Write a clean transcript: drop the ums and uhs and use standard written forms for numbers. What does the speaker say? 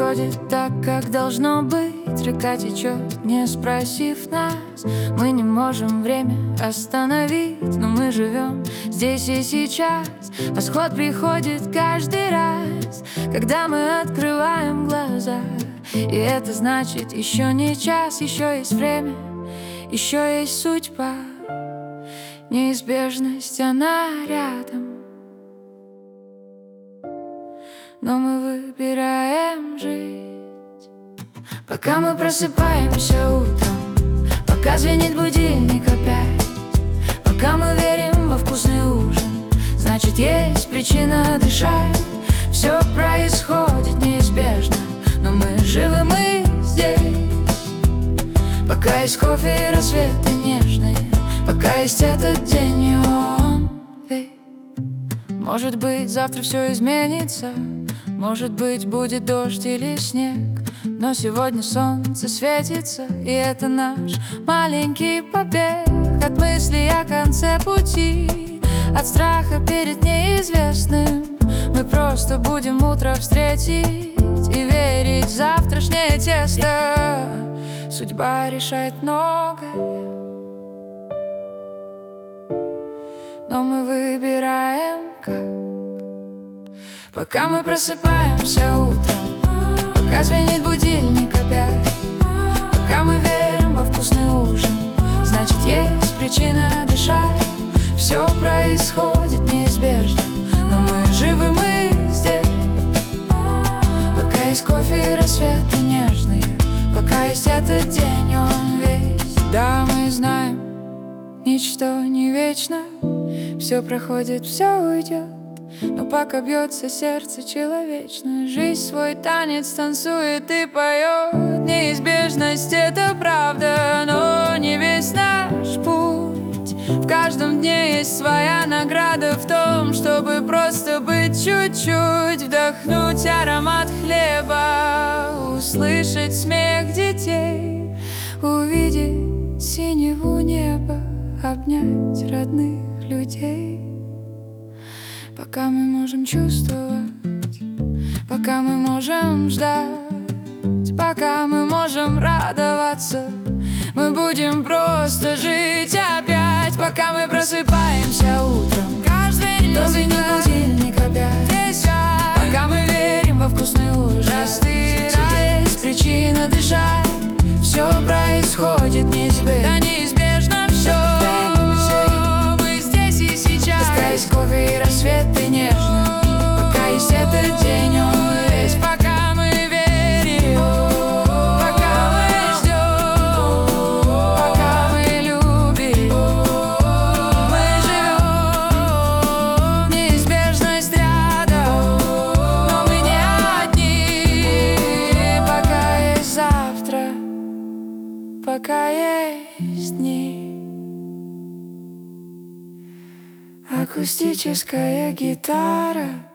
происходит так, как должно быть. Река течет, не спросив нас. Мы не можем время остановить, но мы живем здесь и сейчас. Восход приходит каждый раз, когда мы открываем глаза. И это значит, еще не час, еще есть время, еще есть судьба. Неизбежность, она рядом, но мы выбираем жить. Пока мы просыпаемся утром, пока звенит будильник опять, пока мы верим во вкусный ужин, значит, есть причина дышать. Все происходит неизбежно, но мы живы, мы здесь. Пока есть кофе и рассветы нежные, пока есть этот день, и он ведь. Может быть, завтра все изменится, может быть, будет дождь или снег, но сегодня солнце светится, и это наш маленький побег. От мыслей о конце пути, от страха перед неизвестным, мы просто будем утро встретить и верить в завтрашнее тесто. Судьба решает многое, но мы выбираем как. Пока мы просыпаемся утром, пока звенит будильник опять, пока мы верим во вкусный ужин, значит, есть причина дышать. Все происходит неизбежно, но мы живы, мы здесь. Пока есть кофе и рассветы нежные, пока есть этот день, он весь. Да, мы знаем, ничто не вечно, все проходит, все уйдет, но пока бьется сердце человечно, жизнь свой танец танцует и поет. Неизбежность — это правда, но не весь наш путь. В каждом дне есть своя награда в том, чтобы просто быть чуть-чуть, вдохнуть аромат хлеба, услышать смех детей, увидеть синеву неба, обнять родных людей. Пока мы можем чувствовать, пока мы можем ждать, пока мы можем радоваться, мы будем просто жить опять. Пока мы просыпаемся утром, каждый день звенит будильник опять, пока мы верим во вкусный ужин, есть причина дышать. Все происходит неизбежно, да, неизбежно все. Мы здесь и сейчас. Пока есть кофе и рассветы нежные, пока есть этот день, он весь. Пока мы верим, пока мы ждем, пока мы любим, мы живем. Неизбежность рядом, но мы не одни. Пока есть завтра, пока есть дни. Акустическая гитара.